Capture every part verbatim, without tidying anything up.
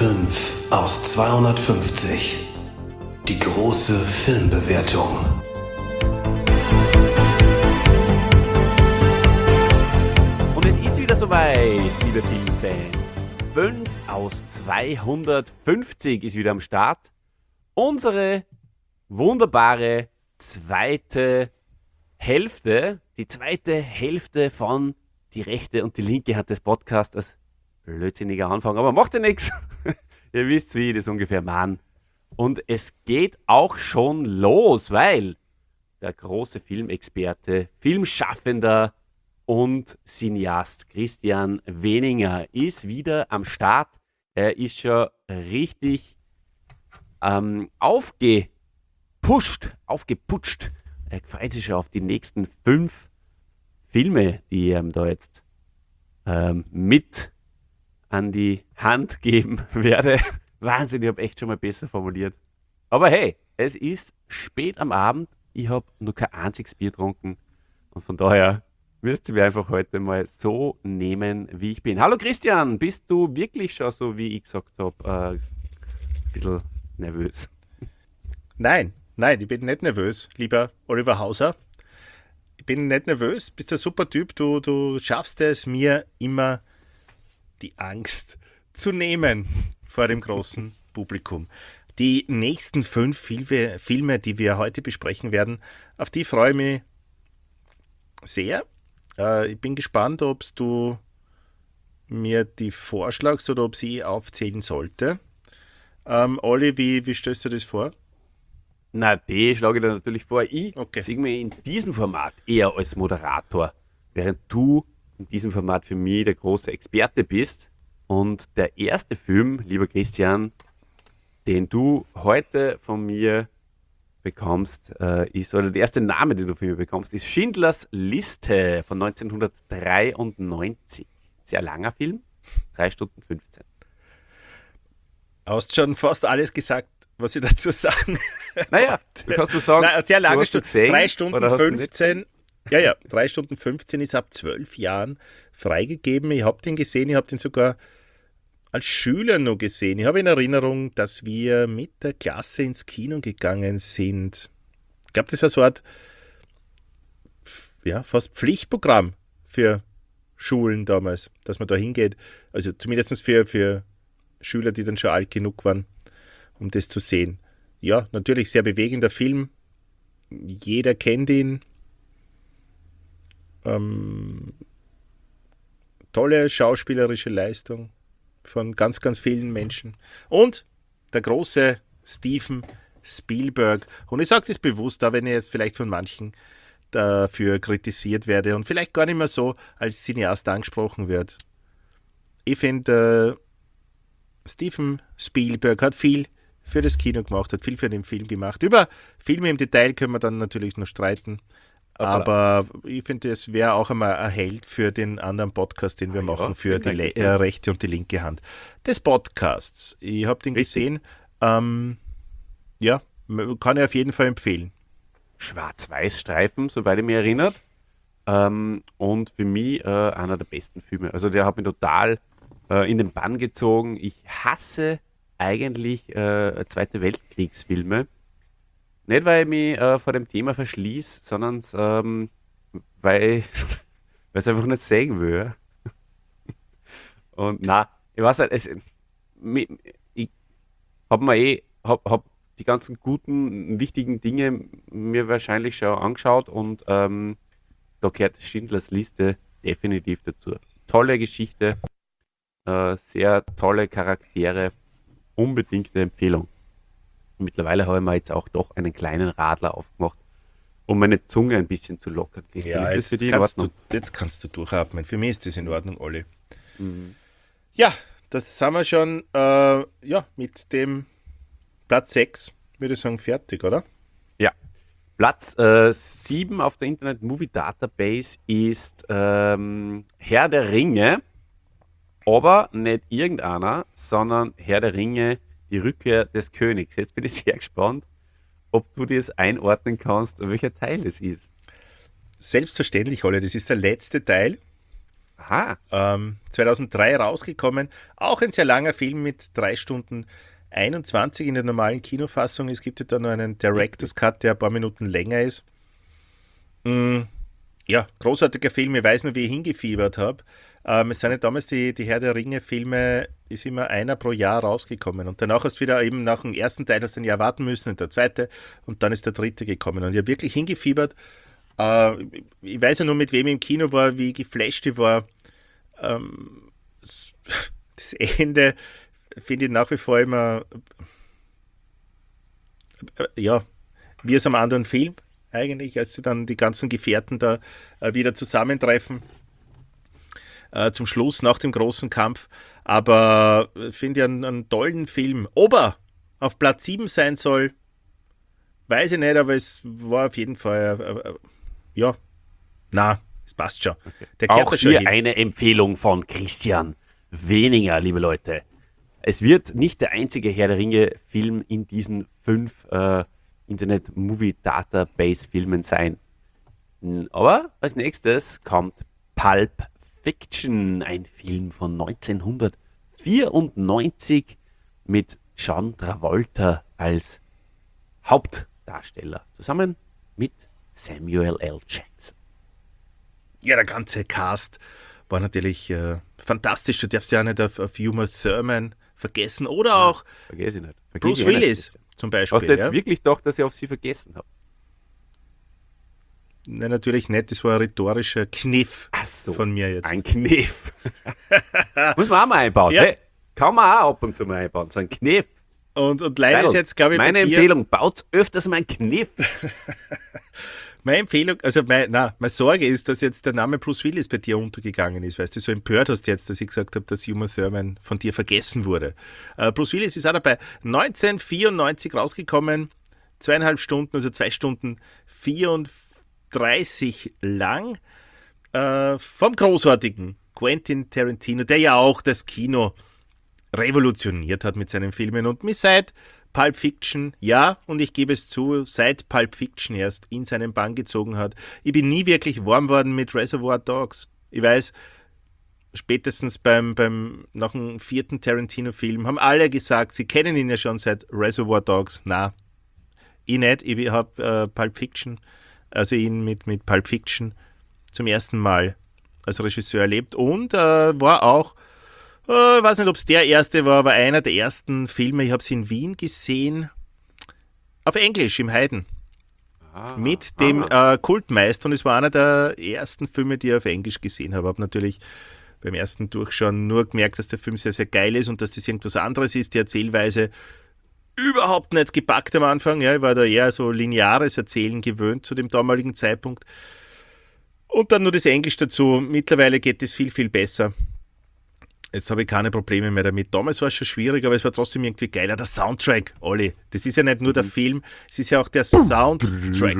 fünf aus zweihundertfünfzig. Die große Filmbewertung. Und es ist wieder soweit, liebe Filmfans. fünf aus zweihundertfünfzig ist wieder am Start. Unsere wunderbare zweite Hälfte, die zweite Hälfte von Die rechte und die linke Hand des Podcasts als blödsinniger Anfang, aber macht ja nichts. Ihr wisst, wie ich das ungefähr meine. Und es geht auch schon los, weil der große Filmexperte, Filmschaffender und Cineast Christian Weninger ist wieder am Start. Er ist schon richtig ähm, aufgepusht, aufgeputscht. Er freut sich schon auf die nächsten fünf Filme, die ich ihm da jetzt ähm, mit an die Hand geben werde. Wahnsinn, ich habe echt schon mal besser formuliert. Aber hey, es ist spät am Abend. Ich habe nur kein einziges Bier getrunken. Und von daher wirst du mir einfach heute mal so nehmen, wie ich bin. Hallo Christian, bist du wirklich schon so, wie ich gesagt habe, äh, ein bisschen nervös? Nein, nein, ich bin nicht nervös, lieber Oliver Hauser. Ich bin nicht nervös, bist ein super Typ. Du, du schaffst es, mir immer die Angst zu nehmen vor dem großen Publikum. Die nächsten fünf Filme, Filme, die wir heute besprechen werden, auf die freue ich mich sehr. Äh, ich bin gespannt, ob du mir die vorschlagst oder ob sie aufzählen sollte. Ähm, Olli, wie, wie stellst du das vor? Na, die schlage ich dir natürlich vor. Ich Okay. sehe mich in diesem Format eher als Moderator, während du in diesem Format für mich der große Experte bist. Und der erste Film, lieber Christian, den du heute von mir bekommst, äh, ist, oder der erste Name, den du von mir bekommst, ist Schindlers Liste von neunzehnhundertdreiundneunzig. Sehr langer Film, drei Stunden fünfzehn. Du hast schon fast alles gesagt, was ich dazu sagen. Naja, kannst du sagen, Nein, sehr lange du hast ihn Stunde. gesehen, drei oder Stunden hast du nicht fünfzehn. Ja, ja, drei Stunden fünfzehn ist ab zwölf Jahren freigegeben. Ich habe den gesehen, ich habe den sogar als Schüler noch gesehen. Ich habe in Erinnerung, dass wir mit der Klasse ins Kino gegangen sind. Ich glaube, das war so eine Art, ja, fast Pflichtprogramm für Schulen damals, dass man da hingeht. Also zumindest für, für Schüler, die dann schon alt genug waren, um das zu sehen. Ja, natürlich sehr bewegender Film. Jeder kennt ihn. Ähm, tolle schauspielerische Leistung von ganz, ganz vielen Menschen. Und der große Steven Spielberg. Und ich sage das bewusst, auch wenn ich jetzt vielleicht von manchen dafür kritisiert werde und vielleicht gar nicht mehr so als Cineast angesprochen wird. Ich finde, äh, Steven Spielberg hat viel für das Kino gemacht, hat viel für den Film gemacht. Über Filme im Detail können wir dann natürlich noch streiten. Aber ich finde, es wäre auch einmal ein Held für den anderen Podcast, den wir ah, machen, ja, für die Le- äh, rechte und die linke Hand des Podcasts. Ich habe den Richtig. gesehen. Ähm, ja, kann ich auf jeden Fall empfehlen. Schwarz-Weiß-Streifen, soweit ich mich erinnert. Ähm, und für mich äh, einer der besten Filme. Also der hat mich total äh, in den Bann gezogen. Ich hasse eigentlich äh, Zweite Weltkriegsfilme. Nicht, weil ich mich äh, vor dem Thema verschließe, sondern ähm, weil ich es einfach nicht sehen will. Und na, ich weiß nicht, es, ich habe mir eh hab, hab die ganzen guten, wichtigen Dinge mir wahrscheinlich schon angeschaut und ähm, da gehört Schindlers Liste definitiv dazu. Tolle Geschichte, äh, sehr tolle Charaktere, unbedingte Empfehlung. Mittlerweile habe ich mir jetzt auch doch einen kleinen Radler aufgemacht, um meine Zunge ein bisschen zu lockern. Ja, ist das für dich in Ordnung? Du, jetzt kannst du durchatmen. Für mich ist das in Ordnung, Olli. Mhm. Ja, das sind wir schon äh, ja, mit dem Platz sechs, würde ich sagen, fertig, oder? Ja. Platz äh, sieben auf der Internet Movie Database ist ähm, Herr der Ringe, aber nicht irgendeiner, sondern Herr der Ringe, die Rückkehr des Königs. Jetzt bin ich sehr gespannt, ob du das einordnen kannst, welcher Teil es ist. Selbstverständlich, Olli, das ist der letzte Teil. Aha. Ähm, zweitausenddrei rausgekommen. Auch ein sehr langer Film mit drei Stunden einundzwanzig in der normalen Kinofassung. Es gibt ja da noch einen Director's Cut, der ein paar Minuten länger ist. Mm, ja, großartiger Film. Ich weiß nur, wie ich hingefiebert habe. Ähm, es sind ja damals die, die Herr der Ringe-Filme, ist immer einer pro Jahr rausgekommen. Und danach hast du wieder eben nach dem ersten Teil hast du ein Jahr warten müssen und der zweite und dann ist der dritte gekommen. Und ich habe wirklich hingefiebert. Äh, ich weiß ja nur, mit wem ich im Kino war, wie geflasht ich war. Ähm, das Ende finde ich nach wie vor immer, äh, ja, wie es am anderen Film eigentlich, als sie dann die ganzen Gefährten da äh, wieder zusammentreffen. Äh, zum Schluss, nach dem großen Kampf. Aber äh, finde ich einen, einen tollen Film. Ob er auf Platz sieben sein soll, weiß ich nicht, aber es war auf jeden Fall, äh, äh, ja, na, es passt schon. Okay. Der gehört Auch da schon hier hin. eine Empfehlung von Christian Weninger, liebe Leute. Es wird nicht der einzige Herr der Ringe-Film in diesen fünf äh, Internet-Movie-Database-Filmen sein. Aber als nächstes kommt Pulp Fiction, ein Film von neunzehnhundertvierundneunzig mit John Travolta als Hauptdarsteller, zusammen mit Samuel L. Jackson. Ja, der ganze Cast war natürlich äh, fantastisch. Du darfst ja auch nicht auf, auf Uma Thurman vergessen. Oder auch Vergesse ich nicht. Vergiss Bruce ich eh nicht. Willis zum Beispiel. Hast du jetzt ja? wirklich gedacht, dass ich auf sie vergessen habe? Nein, natürlich nicht. Das war ein rhetorischer Kniff Ach so, von mir jetzt. ein Kniff. Muss man auch mal einbauen. Ja. Hey, kann man auch ab und zu mal einbauen, so ein Kniff. Und, und leider ist jetzt, glaube ich, Meine bei dir, Empfehlung, baut öfters mal einen Kniff. meine Empfehlung, also mein, na, meine Sorge ist, dass jetzt der Name Bruce Willis bei dir untergegangen ist, weil du so empört hast jetzt, dass ich gesagt habe, dass Uma Thurman von dir vergessen wurde. Äh, Bruce Willis ist auch dabei. neunzehnhundertvierundneunzig rausgekommen, zweieinhalb Stunden, also zwei Stunden vierunddreißig lang, äh, vom großartigen Quentin Tarantino, der ja auch das Kino revolutioniert hat mit seinen Filmen und mich seit Pulp Fiction, ja, und ich gebe es zu, seit Pulp Fiction erst in seinen Bann gezogen hat. Ich bin nie wirklich warm worden mit Reservoir Dogs. Ich weiß, spätestens beim, beim nach dem vierten Tarantino-Film haben alle gesagt, sie kennen ihn ja schon seit Reservoir Dogs. Na, ich nicht. Ich habe äh, Pulp Fiction, also ihn mit, mit Pulp Fiction zum ersten Mal als Regisseur erlebt und äh, war auch Ich uh, weiß nicht, ob es der erste war, aber einer der ersten Filme, ich habe es in Wien gesehen, auf Englisch im Haydn. Ah, mit dem ah. äh, Kultmeister und es war einer der ersten Filme, die ich auf Englisch gesehen habe. Ich habe natürlich beim ersten Durchschauen nur gemerkt, dass der Film sehr, sehr geil ist und dass das irgendwas anderes ist, die Erzählweise überhaupt nicht gepackt am Anfang. Ja, ich war da eher so lineares Erzählen gewöhnt zu dem damaligen Zeitpunkt. Und dann nur das Englisch dazu. Mittlerweile geht es viel, viel besser. Jetzt habe ich keine Probleme mehr damit. Damals war es schon schwierig, aber es war trotzdem irgendwie geiler. Der Soundtrack, Olli. Das ist ja nicht nur der Film, es ist ja auch der Soundtrack.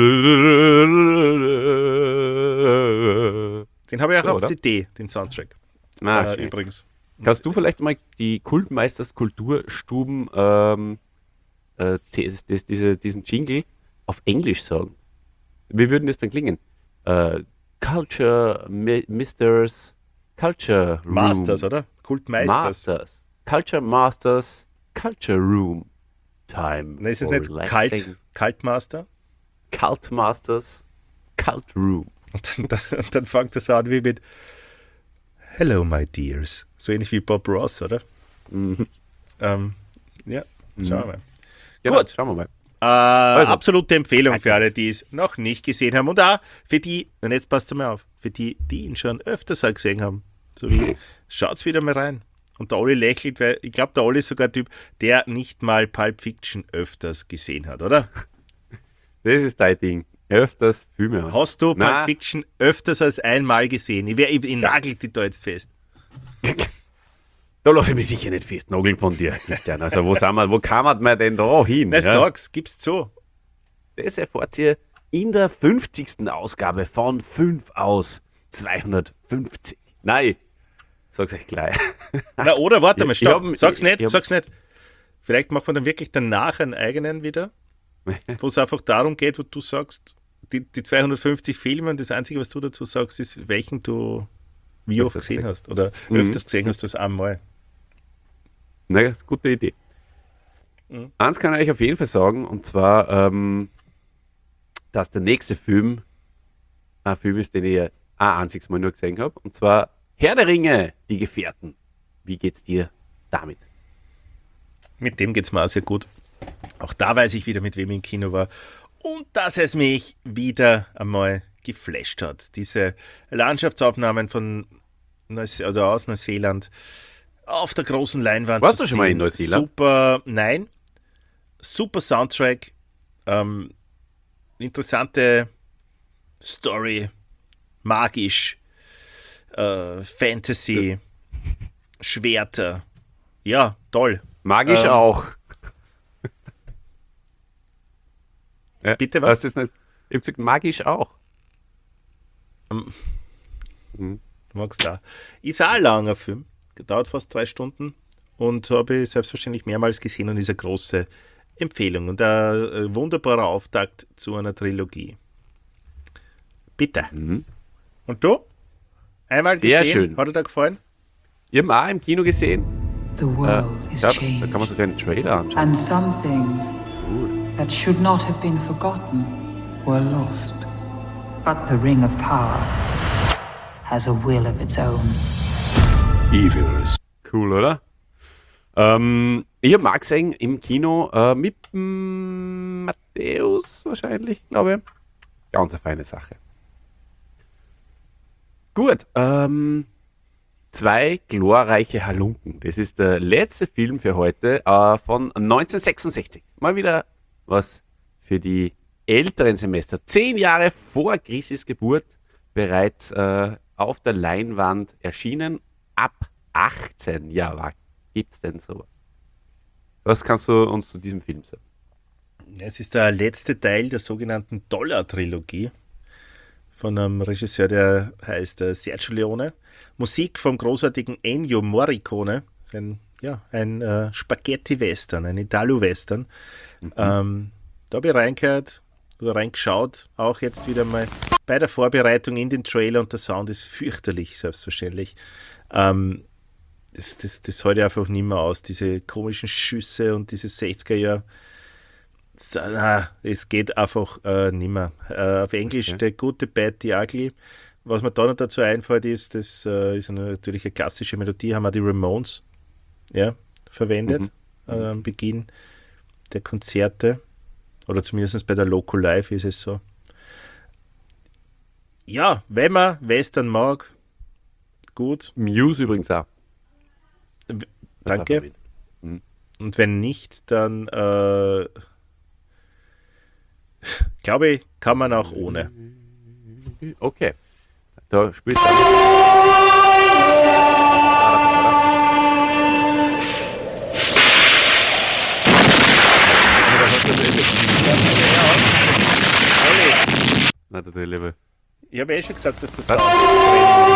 Den habe ich auch So, auf oder? C D, den Soundtrack. Ah, äh, schön. übrigens. Kannst du vielleicht mal die Kultmeisters Kulturstuben ähm, äh, das, das, diese, diesen Jingle auf Englisch sagen? Wie würden das dann klingen? Äh, Culture Mi- Misters Culture Room. Masters, oder? Kultmeisters. Masters. Culture Masters Culture Room. Time. Nein, ist es for nicht relaxing. Kalt, Kaltmaster? Cult Masters Cult Room. Und dann, dann, und dann fängt das an wie mit Hello, my dears. So ähnlich wie Bob Ross, oder? Mhm. Ähm, ja, schauen wir mal. Genau, Gut. schauen wir mal. Äh, Also. absolute Empfehlung für alle, die es noch nicht gesehen haben. Und auch für die, und jetzt passt mal auf, für die, die ihn schon öfters auch gesehen haben. So wie, schaut's wieder mal rein. Und der Olli lächelt, weil ich glaube, der Olli ist sogar ein Typ, der nicht mal Pulp Fiction öfters gesehen hat, oder? Das ist dein Ding. Öfters Filme an. Hast du Na. Pulp Fiction öfters als einmal gesehen? Ich, wär, ich, ich nagel dich da jetzt fest. Da lasse ich mich sicher nicht festnageln von dir, Christian. Also wo sind wir, wo kamen wir denn da hin? Na, ja? sag's, gib's zu. Das erfahrt ihr in der fünfzigsten Ausgabe von fünf aus zweihundertfünfzig. Nein, sag's euch gleich. Na, oder warte mal, Ich- stopp. ich hab- sag's nicht, ich hab- sag's nicht. Vielleicht machen wir dann wirklich danach einen eigenen wieder, wo es einfach darum geht, wo du sagst, die, die zweihundertfünfzig Filme und das Einzige, was du dazu sagst, ist, welchen du wie oft Öfters gesehen weg. hast oder Mhm. öfters gesehen hast als einmal. Naja, das ist eine gute Idee. Mhm. Eins kann ich euch auf jeden Fall sagen, und zwar, ähm, dass der nächste Film ein Film ist, den ich ein einziges Mal nur gesehen habe, und zwar Herr der Ringe, die Gefährten. Wie geht's dir damit? Mit dem geht es mir auch sehr gut. Auch da weiß ich wieder, mit wem ich im Kino war. Und dass es mich wieder einmal geflasht hat. Diese Landschaftsaufnahmen von Neuse- also aus Neuseeland auf der großen Leinwand. Warst zu du schon mal sehen. in Neuseeland? Super, nein. Super Soundtrack. Ähm, interessante Story. Magisch. Äh, Fantasy. Schwerter. Ja, toll. Magisch Ähm, auch. Ja, Bitte was? das ist nicht, ich hab gesagt, magisch auch. Du magst da. Ist auch ein langer Film. Dauert fast drei Stunden und habe ich selbstverständlich mehrmals gesehen und ist eine große Empfehlung und ein, ein wunderbarer Auftakt zu einer Trilogie. Bitte. Mhm. Und du? Einmal Sehr gesehen? schön. Hat dir da gefallen? Ich habe ihn auch im Kino gesehen. The Äh, world is ja, da changed, kann man sogar einen Trailer anschauen. and some things that should not have been forgotten were lost. But the Ring of Power has a will of its own. Evil is Cool, oder? Ähm, ich habe mal gesehen im Kino äh, mit mm, Matthäus wahrscheinlich, glaube ich. Ganz eine feine Sache. Gut, ähm, zwei glorreiche Halunken. Das ist der letzte Film für heute äh, von neunzehnhundertsechsundsechzig. Mal wieder was für die älteren Semester. Zehn Jahre vor Christis Geburt bereits äh, auf der Leinwand erschienen. Ab achtzehn Jahre gibt es denn sowas? Was kannst du uns zu diesem Film sagen? Es ist der letzte Teil der sogenannten Dollar-Trilogie von einem Regisseur, der heißt äh, Sergio Leone. Musik vom großartigen Ennio Morricone. Das ist ein, ja, ein äh, Spaghetti-Western, ein Italo-Western. Mhm. Ähm, da habe ich reingehört oder reingeschaut, auch jetzt wieder mal bei der Vorbereitung in den Trailer und der Sound ist fürchterlich, selbstverständlich. Ähm, das, das, das halte ich einfach nicht mehr aus, diese komischen Schüsse und diese sechziger Jahre. So, na, es geht einfach äh, nicht mehr. Äh, auf Englisch Okay. der gute, bad, the ugly. Was mir da noch dazu einfällt, ist, das äh, ist eine, natürlich eine klassische Melodie, haben wir die Ramones ja, verwendet Mhm. äh, am Beginn der Konzerte. Oder zumindest bei der Loco Live ist es so. Ja, wenn man Western mag, gut. Muse übrigens auch. Das Danke. war verwendet. Und wenn nicht, dann äh, glaube ich, kann man auch ohne. Okay. Da spielt dann. Nein, der Level. Ich habe eh schon gesagt, dass das Sound extrem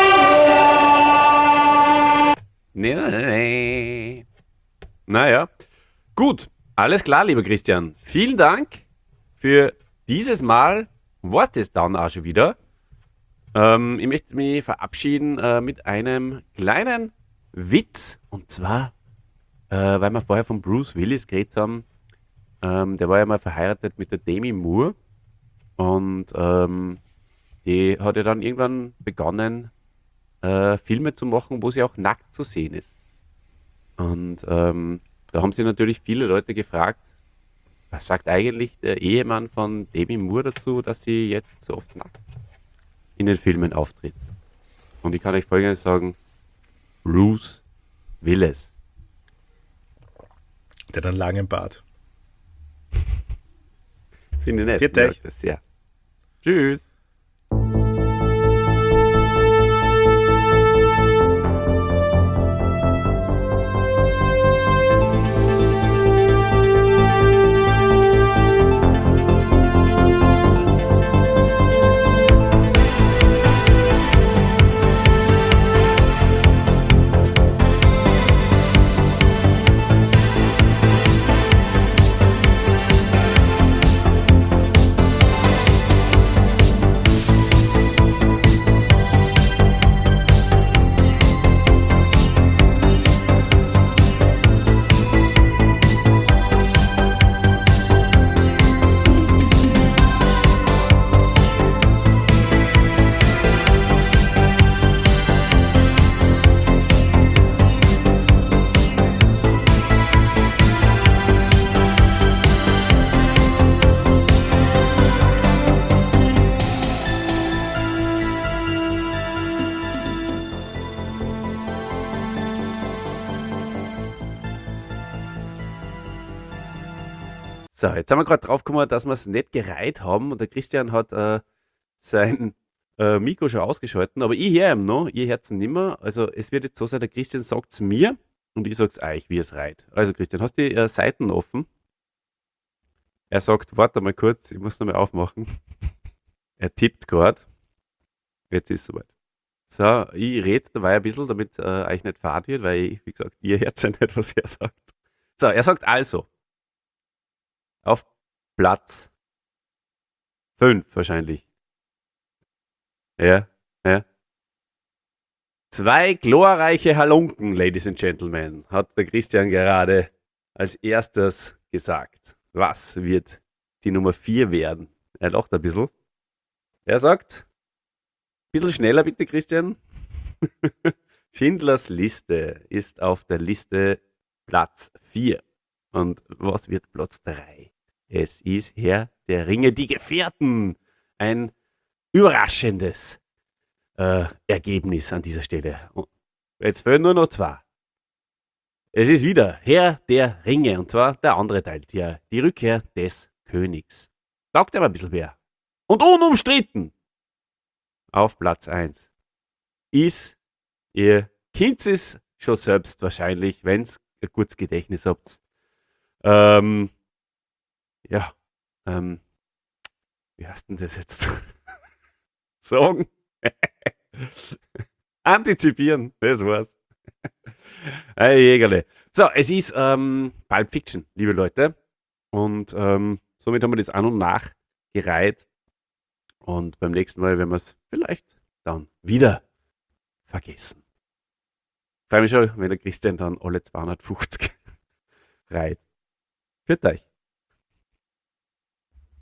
ist. Nee, nee, nee, nee. Naja. Gut. Alles klar, lieber Christian. Vielen Dank für dieses Mal. War's das dann auch schon wieder? Ähm, ich möchte mich verabschieden äh, mit einem kleinen Witz. Und zwar, äh, weil wir vorher von Bruce Willis geredet haben. Ähm, der war ja mal verheiratet mit der Demi Moore. Und ähm, die hat ja dann irgendwann begonnen, äh, Filme zu machen, wo sie auch nackt zu sehen ist. Und ähm, da haben sich natürlich viele Leute gefragt, was sagt eigentlich der Ehemann von Demi Moore dazu, dass sie jetzt so oft nackt in den Filmen auftritt. Und ich kann euch Folgendes sagen: Bruce Willis. Der hat einen langen Bart. Finde ich nett. Viert euch. Mag das sehr. Tschüss. So, jetzt sind wir gerade drauf gekommen, dass wir es nicht gereiht haben und der Christian hat äh, sein äh, Mikro schon ausgeschalten, aber ich höre ihm noch, ihr hört es nicht mehr. Also es wird jetzt so sein, der Christian sagt es mir und ich sage es euch, wie es reiht. Also Christian, hast du die äh, Seiten offen? Er sagt, warte mal kurz, ich muss noch mal aufmachen. Er tippt gerade. Jetzt ist es soweit. So, ich rede dabei ein bisschen, damit äh, euch nicht fad wird, weil, ich, wie gesagt, ihr hört ja nicht, was er sagt. So, er sagt also, auf Platz fünf wahrscheinlich. Ja, ja. Zwei glorreiche Halunken, Ladies and Gentlemen, hat der Christian gerade als erstes gesagt. Was wird die Nummer vier werden? Er lacht ein bisschen. Er sagt, ein bisschen schneller bitte, Christian. Schindlers Liste ist auf der Liste Platz vier. Und was wird Platz drei? Es ist Herr der Ringe, die Gefährten. Ein überraschendes äh, Ergebnis an dieser Stelle. Und jetzt fehlen nur noch zwei. Es ist wieder Herr der Ringe, und zwar der andere Teil, die, die Rückkehr des Königs. Sagt er mal ein bisschen wer. Und unumstritten auf Platz eins ist, ihr kennt es schon selbst wahrscheinlich, wenn ihr ein gutes Gedächtnis habt. Ähm, ja, ähm, wie heißt denn das jetzt? Sagen. Antizipieren, das war's. Hey, Jägerle. So, es ist ähm, Pulp Fiction, liebe Leute. Und ähm, somit haben wir das an und nach gereiht. Und beim nächsten Mal werden wir es vielleicht dann wieder vergessen. Ich freue mich schon, wenn der Christian dann alle zweihundertfünfzig reiht. Für euch.